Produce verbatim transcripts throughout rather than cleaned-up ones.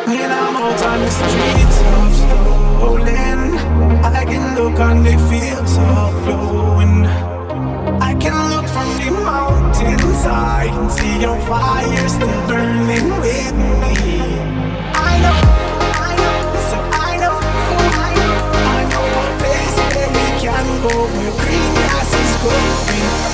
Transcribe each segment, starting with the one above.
When I'm out on the streets of stolen, I can look on the fields of flowing. I can look from the mountainside and see your fire still burning with me. I know, I know, so I know, I know, I know a place where we can go, where green grass is growing.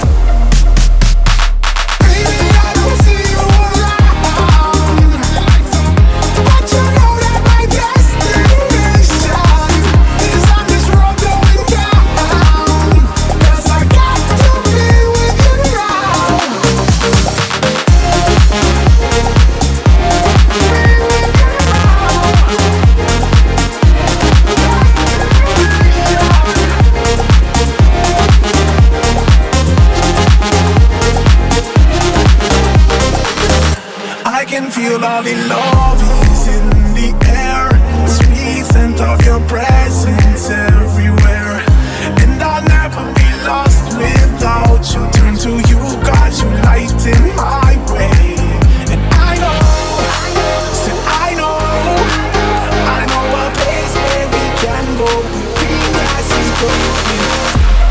Feel all the love is in the air, the sweet scent of your presence everywhere. And I'll never be lost without you. Turn to you, God, you lighten my way. And I know, said I know, I know a place where we can go, where green grass is growing.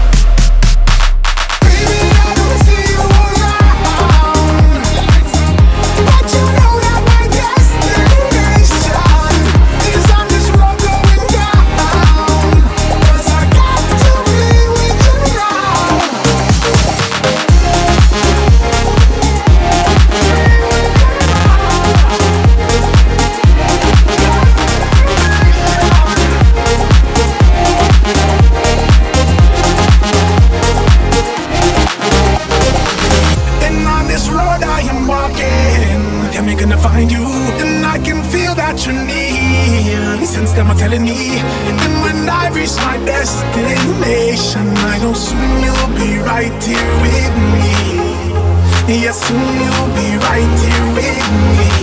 Find you, and I can feel that you're near. Since them are telling me, and when I reach my destination, I know soon you'll be right here with me. Yes, soon you'll be right here with me.